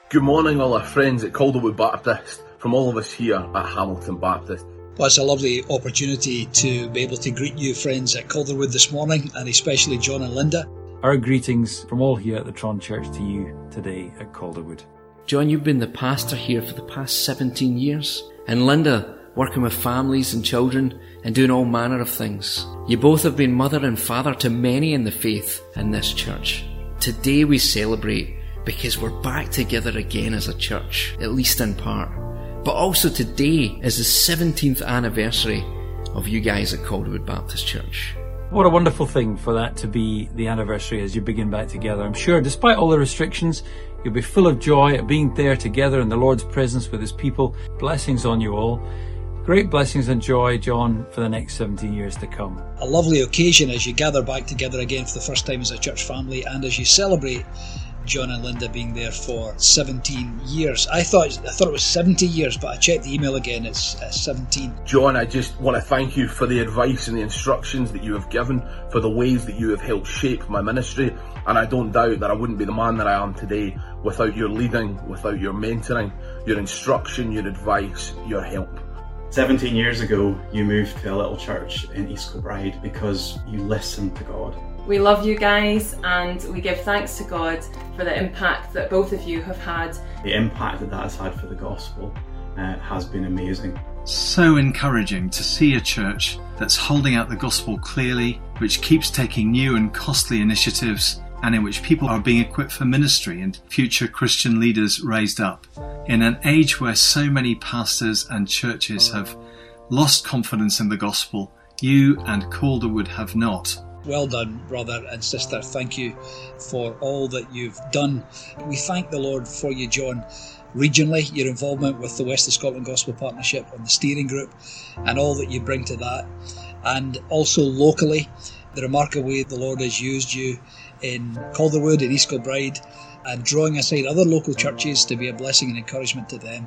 Good morning, all our friends at Calderwood Baptist, from all of us here at Hamilton Baptist. Well, it's a lovely opportunity to be able to greet you friends at Calderwood this morning, and especially John and Linda. Our greetings from all here at the Tron Church to you today at Calderwood. John, you've been the pastor here for the past 17 years, and Linda, working with families and children and doing all manner of things. You both have been mother and father to many in the faith in this church. Today we celebrate because we're back together again as a church, at least in part. But also today is the 17th anniversary of you guys at Calderwood Baptist Church. What a wonderful thing for that to be the anniversary as you begin back together. I'm sure despite all the restrictions, you'll be full of joy at being there together in the Lord's presence with His people. Blessings on you all. Great blessings and joy, John, for the next 17 years to come. A lovely occasion as you gather back together again for the first time as a church family, and as you celebrate John and Linda being there for 17 years. I thought it was 70 years, but I checked the email again, it's 17. John, I just want to thank you for the advice and the instructions that you have given, for the ways that you have helped shape my ministry, and I don't doubt that I wouldn't be the man that I am today without your leading, without your mentoring, your instruction, your advice, your help. 17 years ago, you moved to a little church in East Kilbride because you listened to God. We love you guys, and we give thanks to God for the impact that both of you have had. The impact that has had for the gospel has been amazing. So encouraging to see a church that's holding out the gospel clearly, which keeps taking new and costly initiatives, and in which people are being equipped for ministry and future Christian leaders raised up. In an age where so many pastors and churches have lost confidence in the gospel, you and Calderwood have not. Well done, brother and sister. Thank you for all that you've done. We thank the Lord for you, John. Regionally, your involvement with the West of Scotland Gospel Partnership and the steering group, and all that you bring to that. And also locally, the remarkable way the Lord has used you in Calderwood and East Kilbride, and drawing aside other local churches to be a blessing and encouragement to them.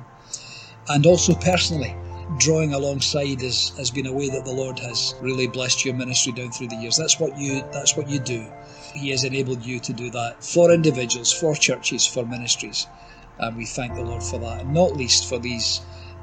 And also personally, drawing alongside has been a way that the Lord has really blessed your ministry down through the years. That's what you do. He has enabled you to do that for individuals, for churches, for ministries. And we thank the Lord for that, and not least for these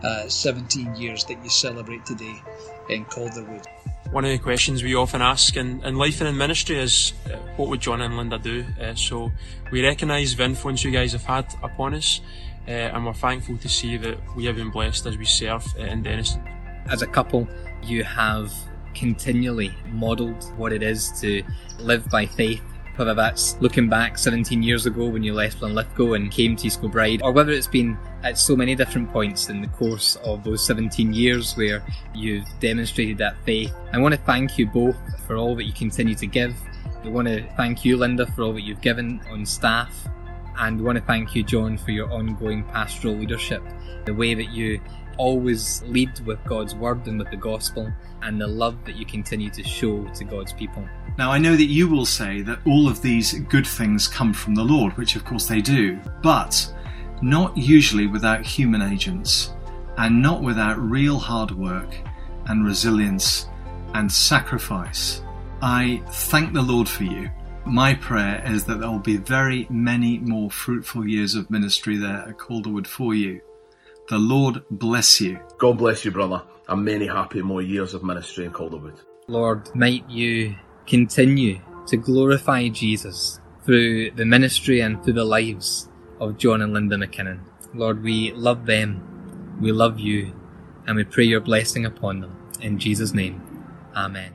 17 years that you celebrate today in Calderwood. One of the questions we often ask in life and in ministry is, what would John and Linda do? So we recognise the influence you guys have had upon us, and we're thankful to see that we have been blessed as we serve in Dennistoun. As a couple, you have continually modelled what it is to live by faith, whether that's looking back 17 years ago when you left Linlithgow and came to East Kilbride, or whether it's been at so many different points in the course of those 17 years where you've demonstrated that faith. I want to thank you both for all that you continue to give. I want to thank you, Linda, for all that you've given on staff. And we want to thank you, John, for your ongoing pastoral leadership, the way that you always lead with God's word and with the gospel, and the love that you continue to show to God's people. Now, I know that you will say that all of these good things come from the Lord, which of course they do, but not usually without human agents, and not without real hard work and resilience and sacrifice. I thank the Lord for you. My prayer is that there will be very many more fruitful years of ministry there at Calderwood for you. The Lord bless you. God bless you, brother, and many happy more years of ministry in Calderwood. Lord, might you continue to glorify Jesus through the ministry and through the lives of John and Linda McKinnon. Lord, we love them, we love you, and we pray your blessing upon them. In Jesus' name, amen.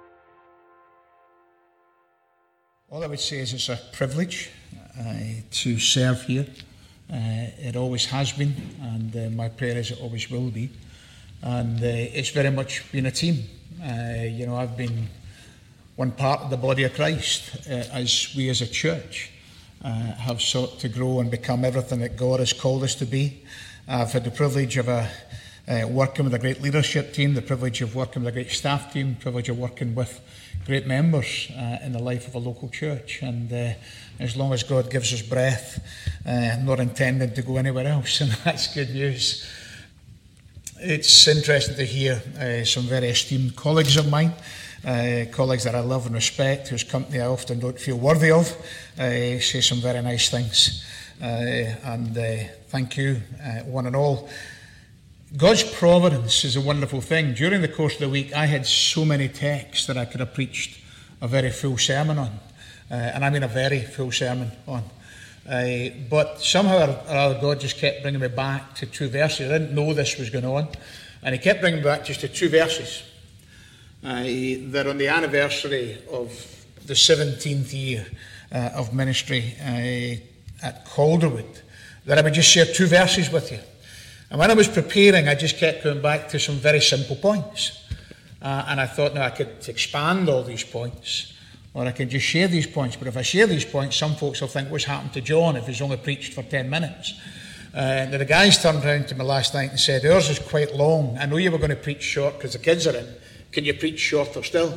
All I would say is it's a privilege to serve here. It always has been, and my prayer is it always will be. And it's very much been a team. I've been one part of the body of Christ as we as a church have sought to grow and become everything that God has called us to be. I've had the privilege of working with a great leadership team, the privilege of working with a great staff team, the privilege of working with great members in the life of a local church. And as long as God gives us breath, I'm not intending to go anywhere else, and that's good news. It's interesting to hear some very esteemed colleagues of mine, colleagues that I love and respect, whose company I often don't feel worthy of, say some very nice things. and thank you, one and all. God's providence is a wonderful thing. During the course of the week, I had so many texts that I could have preached a very full sermon on, and I mean a very full sermon on. But somehow or other, God just kept bringing me back to 2 verses. I didn't know this was going on, and He kept bringing me back just to 2 verses. That on the anniversary of the 17th year of ministry at Calderwood, that I would just share 2 verses with you. And when I was preparing, I just kept going back to some very simple points. And I thought, now I could expand all these points, or I could just share these points. But if I share these points, some folks will think, what's happened to John if he's only preached for 10 minutes? And the guys turned around to me last night and said, yours is quite long. I know you were going to preach short because the kids are in. Can you preach shorter still?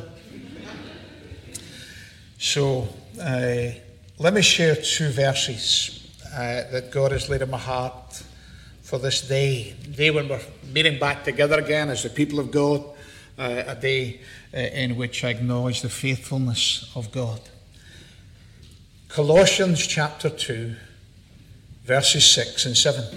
So let me share 2 verses that God has laid in my heart for this day when we're meeting back together again as the people of God, a day in which I acknowledge the faithfulness of God. Colossians chapter 2, verses 6 and 7.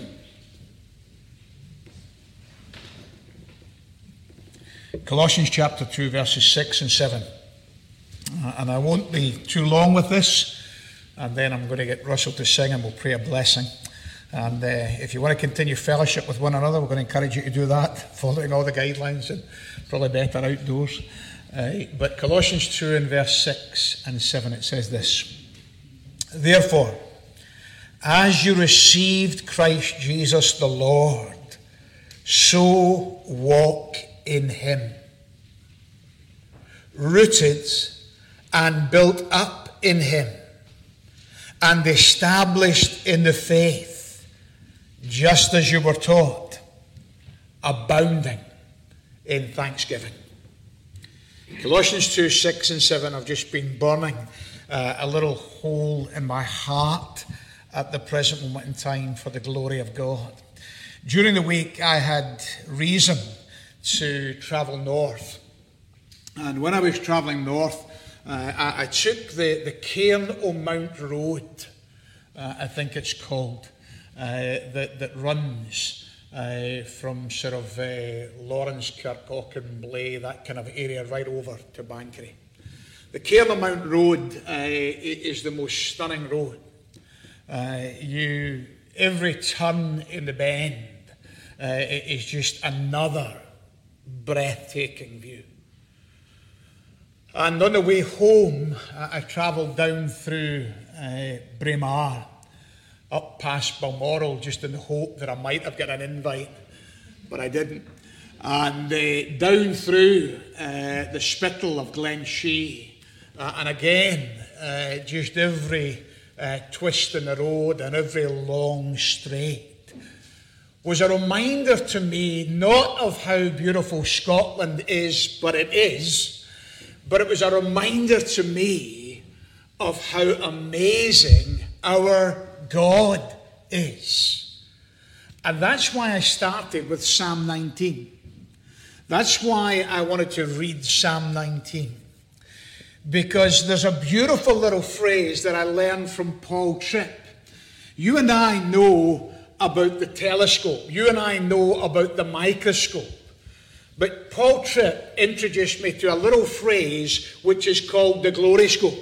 Colossians chapter 2, verses 6 and 7. And I won't be too long with this, and then I'm going to get Russell to sing and we'll pray a blessing. And if you want to continue fellowship with one another, we're going to encourage you to do that, following all the guidelines, and probably better outdoors. But Colossians 2 and verse 6 and 7, it says this: Therefore, as you received Christ Jesus the Lord, so walk in Him, rooted and built up in Him, and established in the faith, just as you were taught, abounding in thanksgiving. Colossians 2, 6 and 7 have just been burning a little hole in my heart at the present moment in time for the glory of God. During the week, I had reason to travel north. And when I was travelling north, I took the Cairn o' Mount Road, I think it's called, that runs from sort of Lawrence, Kirk, Blay, that kind of area, right over to Bankery. The Cairn o' Mount Road is the most stunning road. Every turn in the bend is just another breathtaking view. And on the way home, I travelled down through Braemar, up past Balmoral, just in the hope that I might have got an invite, but I didn't. And down through the Spittal of Glenshea, and again, just every twist in the road and every long straight was a reminder to me not of how beautiful Scotland is, but it is, but it was a reminder to me of how amazing our God is. And that's why I started with Psalm 19. That's why I wanted to read Psalm 19. Because there's a beautiful little phrase that I learned from Paul Tripp. You and I know about the telescope. You and I know about the microscope. But Paul Tripp introduced me to a little phrase which is called the gloryscope.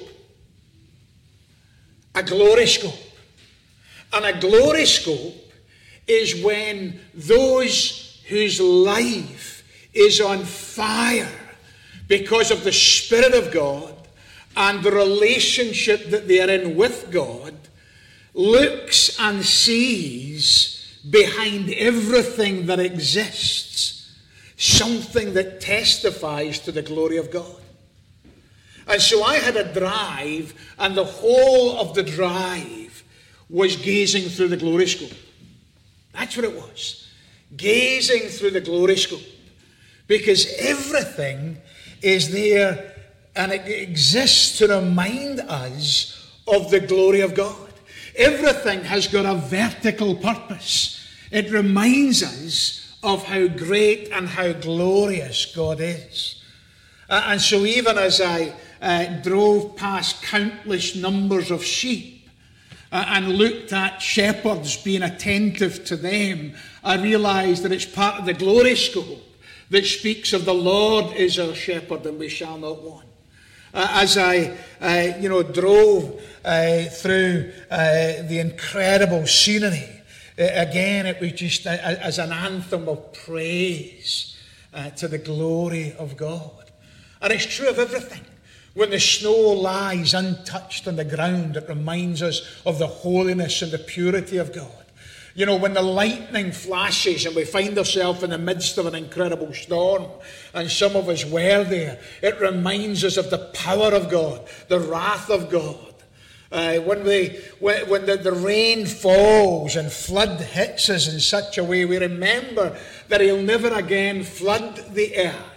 A gloryscope. And a gloryscope is when those whose life is on fire because of the Spirit of God and the relationship that they are in with God looks and sees behind everything that exists something that testifies to the glory of God. And so I had a drive, and the whole of the drive was gazing through the gloryscope. That's what it was. Gazing through the gloryscope. Because everything is there and it exists to remind us of the glory of God. Everything has got a vertical purpose. It reminds us of how great and how glorious God is. And so even as I drove past countless numbers of sheep, and looked at shepherds being attentive to them, I realised that it's part of the glory scope that speaks of the Lord is our shepherd and we shall not want. As I drove through the incredible scenery, again it was just as an anthem of praise to the glory of God. And it's true of everything. When the snow lies untouched on the ground, it reminds us of the holiness and the purity of God. You know, when the lightning flashes and we find ourselves in the midst of an incredible storm, and some of us were there, it reminds us of the power of God, the wrath of God. When the rain falls and flood hits us in such a way, we remember that He'll never again flood the earth.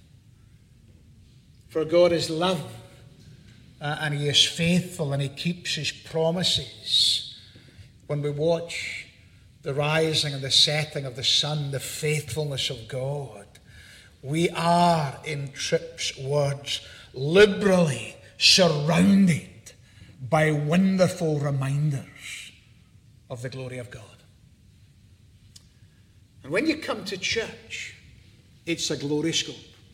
For God is love, and He is faithful, and He keeps His promises. When we watch the rising and the setting of the sun, the faithfulness of God, we are, in Tripp's words, liberally surrounded by wonderful reminders of the glory of God. And when you come to church, it's a glory scope.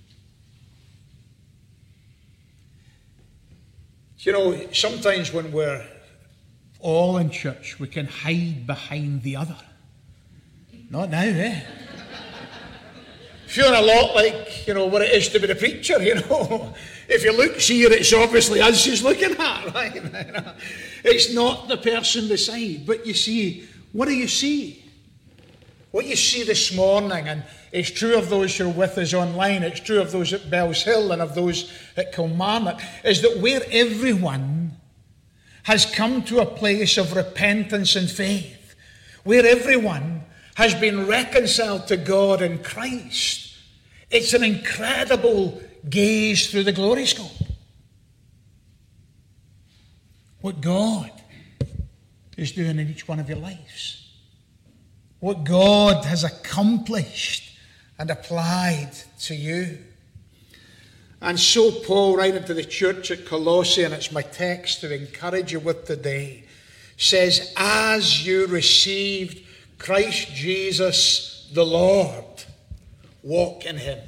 You know, sometimes when we're all in church, we can hide behind the other. Not now, eh? Feeling a lot like, what it is to be the preacher, If you look here, it's obviously us who's looking at, right? It's not the person beside. But you see, what do you see? What you see this morning, and it's true of those who are with us online, it's true of those at Bells Hill and of those at Kilmarnock, is that where everyone has come to a place of repentance and faith, where everyone has been reconciled to God in Christ, it's an incredible gaze through the glory scope. What God is doing in each one of your lives. What God has accomplished and applied to you. And so Paul, writing to the church at Colossae, and it's my text to encourage you with today, says, as you received Christ Jesus the Lord, walk in Him.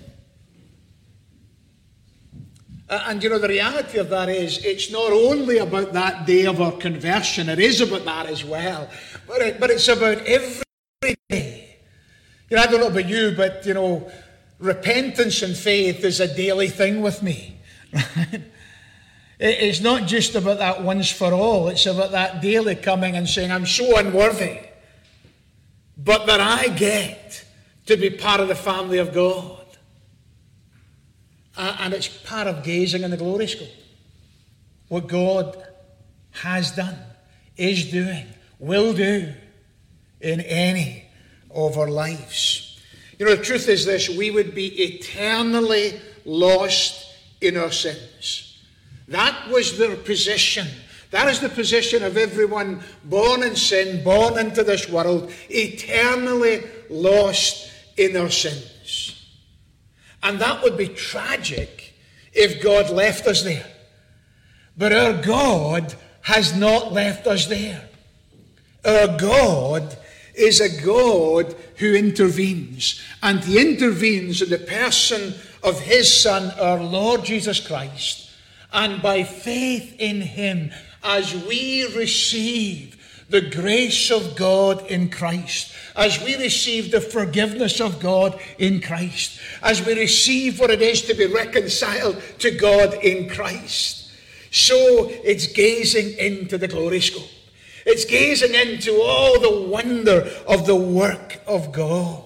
And the reality of that is, it's not only about that day of our conversion, it is about that as well, but it's about every day. I don't know about you, but repentance and faith is a daily thing with me. Right? It's not just about that once for all. It's about that daily coming and saying, I'm so unworthy, but that I get to be part of the family of God. And it's part of gazing in the glory scope. What God has done, is doing, will do in any of our lives. The truth is this: we would be eternally lost in our sins. That was their position. That is the position of everyone born in sin, born into this world, eternally lost in our sins. And that would be tragic if God left us there. But our God has not left us there. Our God is a God who intervenes. And He intervenes in the person of His Son, our Lord Jesus Christ. And by faith in Him, as we receive the grace of God in Christ, as we receive the forgiveness of God in Christ, as we receive what it is to be reconciled to God in Christ, so it's gazing into the glory scope. It's gazing into all the wonder of the work of God.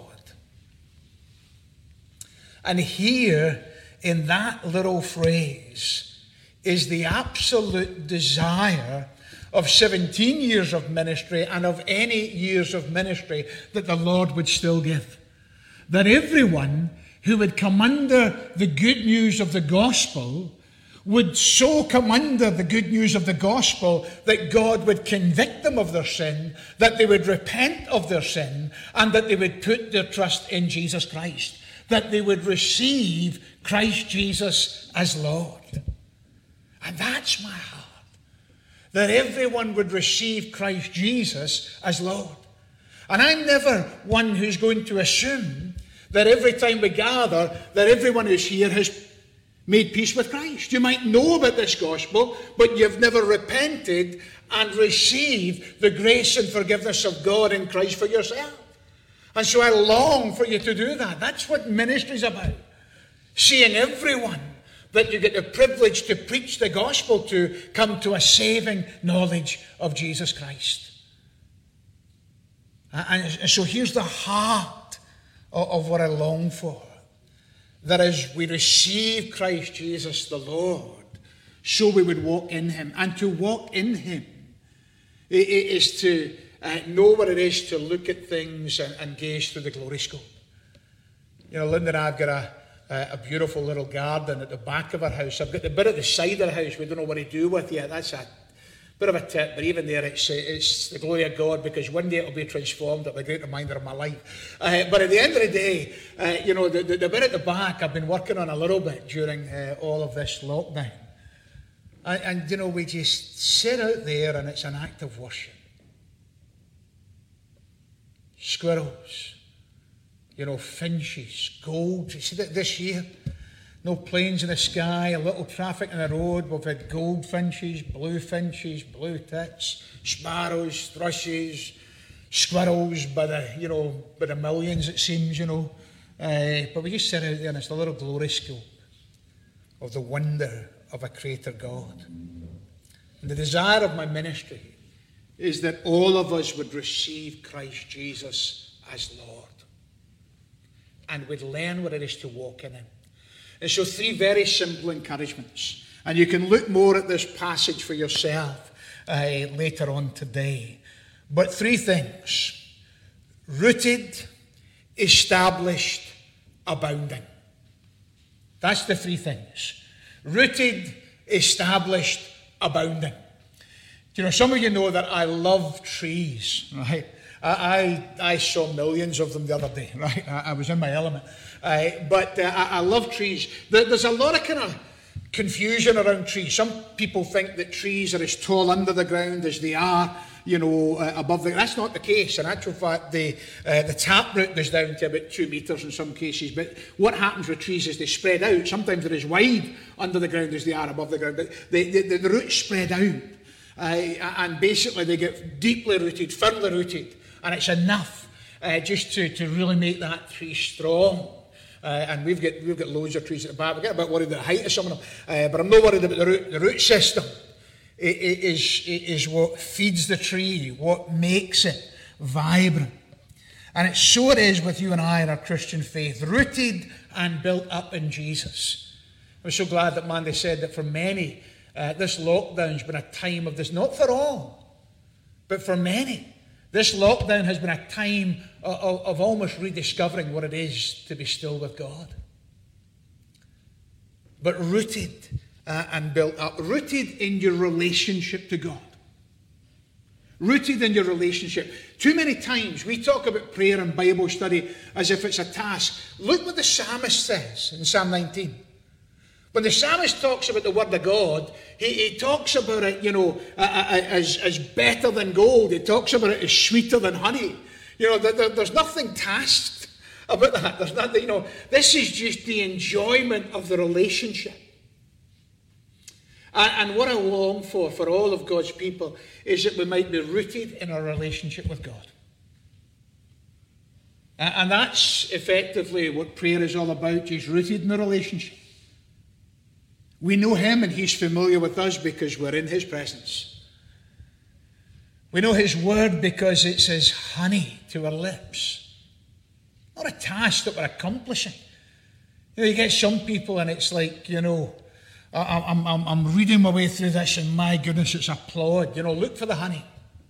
And here, in that little phrase, is the absolute desire of 17 years of ministry and of any years of ministry that the Lord would still give. That everyone who would come under the good news of the gospel would so come under the good news of the gospel that God would convict them of their sin, that they would repent of their sin, and that they would put their trust in Jesus Christ, that they would receive Christ Jesus as Lord. And that's my heart. that everyone would receive Christ Jesus as Lord. And I'm never one who's going to assume that every time we gather, that everyone who's here has made peace with Christ. You might know about this gospel, but you've never repented and received the grace and forgiveness of God in Christ for yourself. And so I long for you to do that. That's what ministry is about. Seeing everyone that you get the privilege to preach the gospel to come to a saving knowledge of Jesus Christ. And so here's the heart of what I long for. That as we receive Christ Jesus the Lord, so we would walk in him. And to walk in him is to know what it is to look at things and gaze through the glory scope. You know, Linda and I have got a beautiful little garden at the back of our house. I've got the bit at the side of the house we don't know what to do with yet. That's a bit of a tip, but even there it's the glory of God, because one day it'll be transformed. It'll be a great reminder of my life. But at the end of the day, you know, the bit at the back I've been working on a little bit during all of this lockdown. And you know, we just sit out there and it's an act of worship. Squirrels, you know, finches, gold. You see that this year? No planes in the sky, a little traffic on the road. We've had goldfinches, blue tits, sparrows, thrushes, squirrels by the millions, it seems, you know. But we just sit out there and it's a little glory scope of the wonder of a creator God. And the desire of my ministry is that all of us would receive Christ Jesus as Lord. And would learn what it is to walk in him. And so 3 very simple encouragements. And you can look more at this passage for yourself later on today. But 3 things. Rooted, established, abounding. That's the 3 things. Rooted, established, abounding. You know, some of you know that I love trees, right? I saw millions of them the other day, right? I was in my element. But I love trees. There's a lot of kind of confusion around trees. Some people think that trees are as tall under the ground as they are, you know, above the ground. That's not the case. In actual fact, the taproot goes down to about 2 metres in some cases. But what happens with trees is they spread out. Sometimes they're as wide under the ground as they are above the ground. But the roots spread out. And basically they get deeply rooted, firmly rooted. And it's enough just to really make that tree strong. And we've got loads of trees at the back. We get a bit worried about the height of some of them. But I'm not worried about the root. The root system is what feeds the tree, what makes it vibrant. And so it is with you and I in our Christian faith, rooted and built up in Jesus. I'm so glad that Mandy said that for many, this lockdown's been a time of this, not for all, but for many. This lockdown has been a time of almost rediscovering what it is to be still with God. But rooted and built up. Rooted in your relationship to God. Rooted in your relationship. Too many times we talk about prayer and Bible study as if it's a task. Look what the psalmist says in Psalm 19. When the psalmist talks about the word of God, he talks about it, you know, as better than gold. He talks about it as sweeter than honey. You know, there's nothing tasked about that. There's nothing, you know, this is just the enjoyment of the relationship. And what I long for all of God's people is that we might be rooted in our relationship with God. And that's effectively what prayer is all about, just rooted in a relationship. We know him and he's familiar with us because we're in his presence. We know his word because it's as honey to our lips. Not a task that we're accomplishing. You know, you get some people and it's like, you know, I'm reading my way through this and my goodness, it's a plod. You know, look for the honey.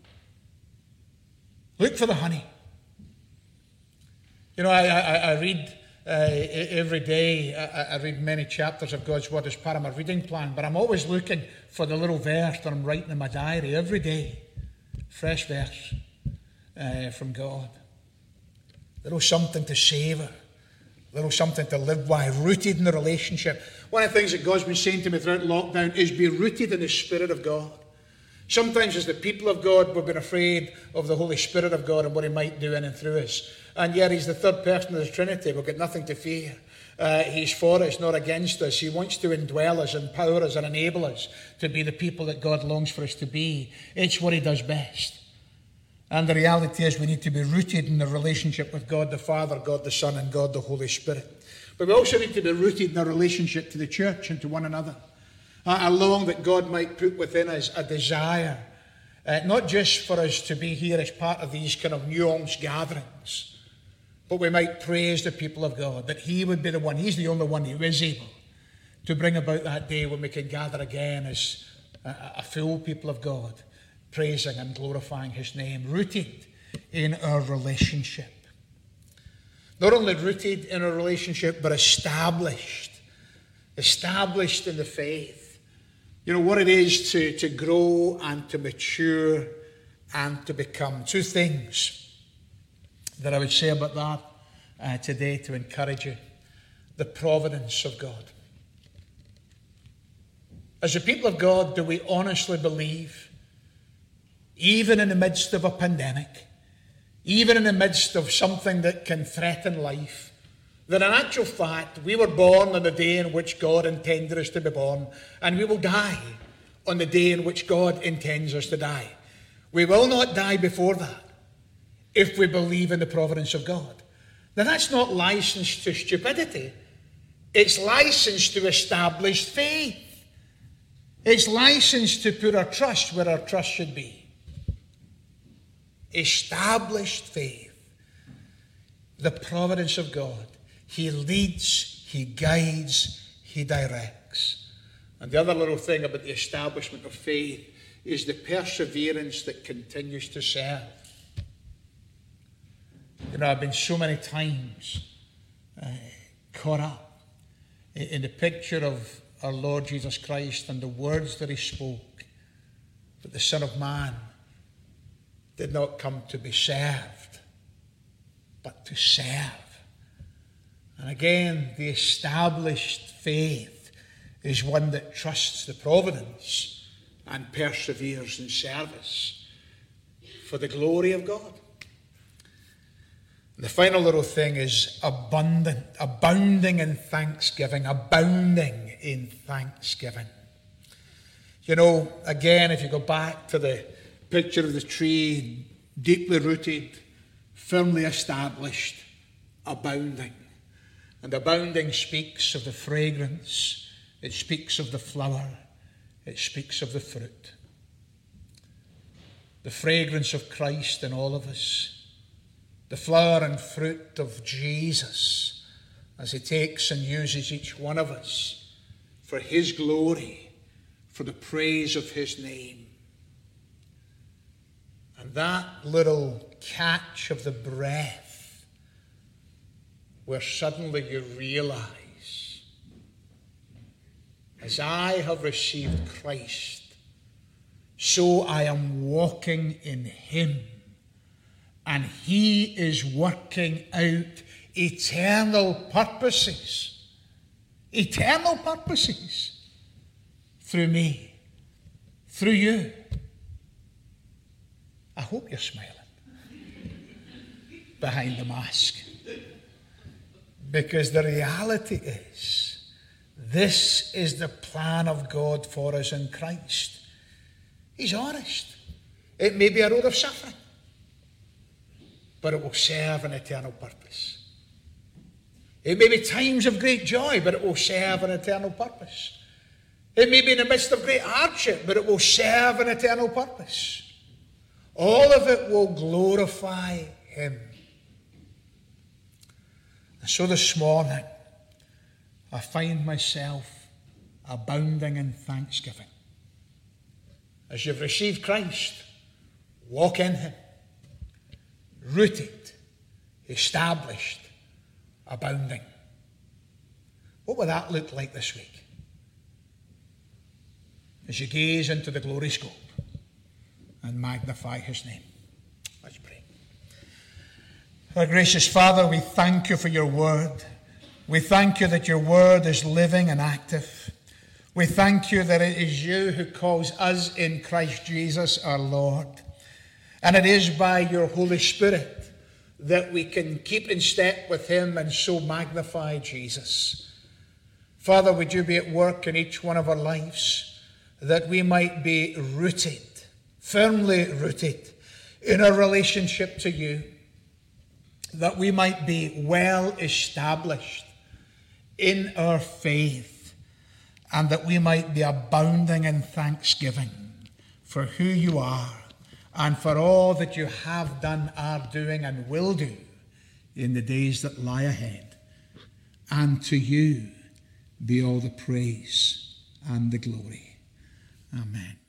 Look for the honey. You know, I read every day. I read many chapters of God's Word as part of my reading plan, but I'm always looking for the little verse that I'm writing in my diary every day. Fresh verse from God. Little something to savour. Little something to live by, rooted in the relationship. One of the things that God's been saying to me throughout lockdown is be rooted in the Spirit of God. Sometimes as the people of God, we've been afraid of the Holy Spirit of God and what he might do in and through us. And yet he's the third person of the Trinity. We've got nothing to fear. He's for us, not against us. He wants to indwell us, empower us, and enable us to be the people that God longs for us to be. It's what he does best. And the reality is we need to be rooted in the relationship with God the Father, God the Son, and God the Holy Spirit. But we also need to be rooted in our relationship to the church and to one another. A long that God might put within us a desire, not just for us to be here as part of these kind of nuanced gatherings, but we might praise the people of God, that he would be the one, he's the only one who is able to bring about that day when we can gather again as a full people of God, praising and glorifying his name, rooted in our relationship. Not only rooted in our relationship, but established in the faith. You know, what it is to grow and to mature and to become. Two things that I would say about that today to encourage you. The providence of God. As a people of God, do we honestly believe, even in the midst of a pandemic, even in the midst of something that can threaten life, that in actual fact we were born on the day in which God intended us to be born, and we will die on the day in which God intends us to die. We will not die before that if we believe in the providence of God. Now that's not license to stupidity. It's license to established faith. It's license to put our trust where our trust should be. Established faith. The providence of God. He leads, he guides, he directs. And the other little thing about the establishment of faith is the perseverance that continues to serve. You know, I've been so many times caught up in the picture of our Lord Jesus Christ and the words that he spoke, that the Son of Man did not come to be served, but to serve. And again, the established faith is one that trusts the providence and perseveres in service for the glory of God. And the final little thing is abounding in thanksgiving, abounding in thanksgiving. You know, again, if you go back to the picture of the tree, deeply rooted, firmly established, abounding. And abounding speaks of the fragrance, it speaks of the flower, it speaks of the fruit. The fragrance of Christ in all of us, the flower and fruit of Jesus as he takes and uses each one of us for his glory, for the praise of his name. And that little catch of the breath, where suddenly you realize, as I have received Christ, so I am walking in him, and he is working out eternal purposes through me, through you. I hope you're smiling behind the mask. Because the reality is, this is the plan of God for us in Christ. He's honest. It may be a road of suffering, but it will serve an eternal purpose. It may be times of great joy, but it will serve an eternal purpose. It may be in the midst of great hardship, but it will serve an eternal purpose. All of it will glorify him. And so this morning, I find myself abounding in thanksgiving. As you've received Christ, walk in him, rooted, established, abounding. What will that look like this week? As you gaze into the glory scope and magnify his name. Let's pray. Our gracious Father, we thank you for your word. We thank you that your word is living and active. We thank you that it is you who calls us in Christ Jesus our Lord. And it is by your Holy Spirit that we can keep in step with him and so magnify Jesus. Father, would you be at work in each one of our lives, that we might be rooted, firmly rooted in our relationship to you, that we might be well established in our faith, and that we might be abounding in thanksgiving for who you are and for all that you have done, are doing, and will do in the days that lie ahead. And to you be all the praise and the glory. Amen.